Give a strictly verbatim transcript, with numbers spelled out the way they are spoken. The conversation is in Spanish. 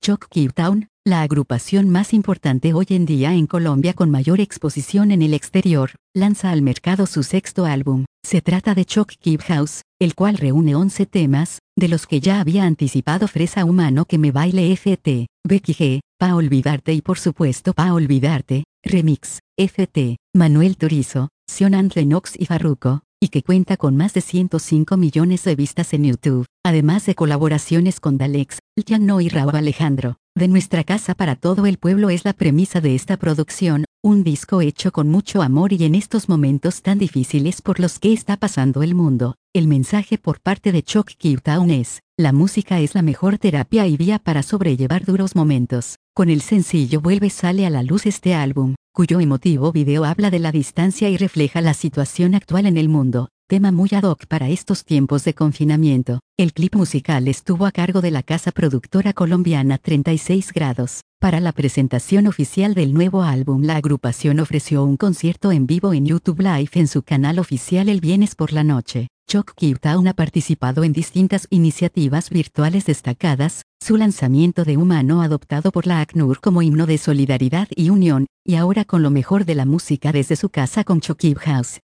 Choctaw Town, la agrupación más importante hoy en día en Colombia con mayor exposición en el exterior, lanza al mercado su sexto álbum. Se trata de Choctaw House, el cual reúne once temas, de los que ya había anticipado Fresa Humano que me baile F T, Becky G, Pa Olvidarte y por supuesto Pa Olvidarte, Remix, F T, Manuel Turizo, Sion Lennox y Farruko, y que cuenta con más de ciento cinco millones de vistas en YouTube, además de colaboraciones con Dalex, Llano y Rauw Alejandro. De nuestra casa para todo el pueblo es la premisa de esta producción, un disco hecho con mucho amor y en estos momentos tan difíciles por los que está pasando el mundo. El mensaje por parte de Choctaw Town es, la música es la mejor terapia y vía para sobrellevar duros momentos. Con el sencillo Vuelve sale a la luz este álbum, cuyo emotivo video habla de la distancia y refleja la situación actual en el mundo, tema muy ad hoc para estos tiempos de confinamiento. El clip musical estuvo a cargo de la casa productora colombiana treinta y seis grados. Para la presentación oficial del nuevo álbum, la agrupación ofreció un concierto en vivo en YouTube Live en su canal oficial el viernes por la noche. Choctaw Town ha participado en distintas iniciativas virtuales destacadas, su lanzamiento de Humano adoptado por la ACNUR como himno de solidaridad y unión, y ahora con lo mejor de la música desde su casa con Choctaw House.